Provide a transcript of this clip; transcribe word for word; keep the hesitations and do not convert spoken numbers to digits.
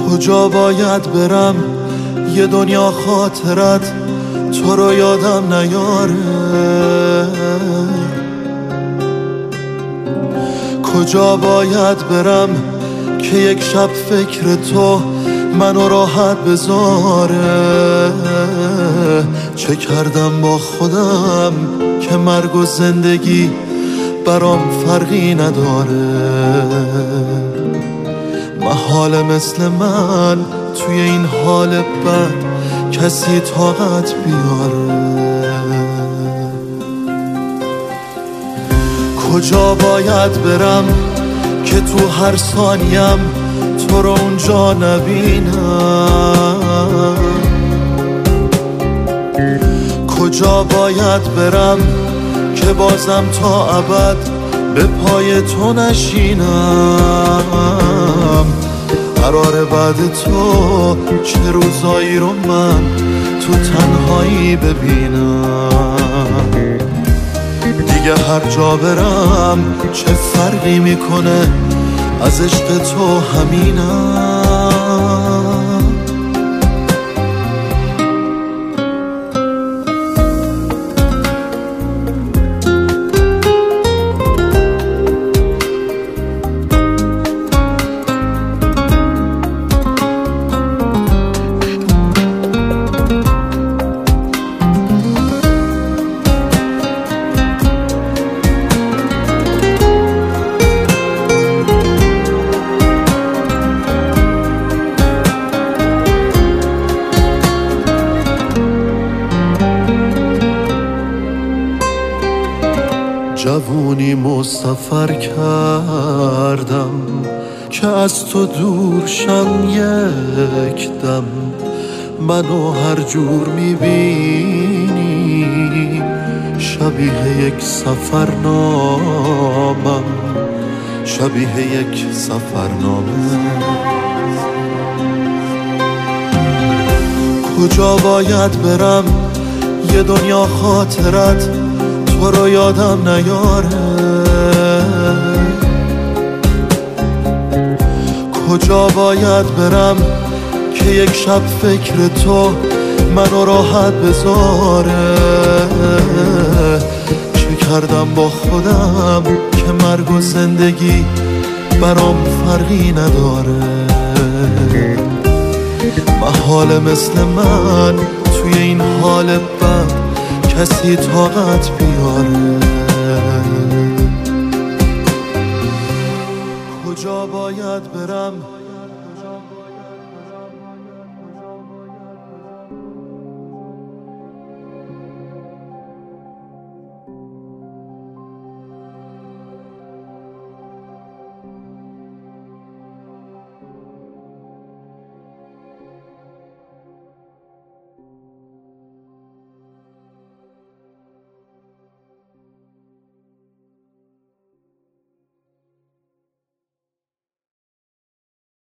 کجا باید برم یه دنیا خاطرت تو رو یادم نیاره؟ کجا باید برم که یک شب فکر تو منو راحت بذاره؟ چه کردم با خودم که مرگ و زندگی برام فرقی نداره؟ محال مثل من توی این حال بد کسی طاقت بیاره؟ کجا باید برم که تو هر ثانیم تو رو اونجا نبینم؟ کجا باید برم که بازم تا ابد به پای تو نشینم؟ قرار بعد تو چه روزایی رو من تو تنهایی ببینم؟ دیگه هر جا برم چه فرقی میکنه، از عشق تو همینم. جوونی مسافر کردم که از تو دور شم یک دم. منو هر جور میبینی شبیه یک سفرنامم، شبیه یک سفرنامه. کجا باید برم یه دنیا خاطرت تو رو یادم نیاره؟ کجا باید برم که یک شب فکر تو منو راحت بذاره؟ چه کردم با خودم که مرگ و زندگی برام فرقی نداره؟ محال مثل من توی این حال بد کسی طاقت بیاره؟ کجا باید برم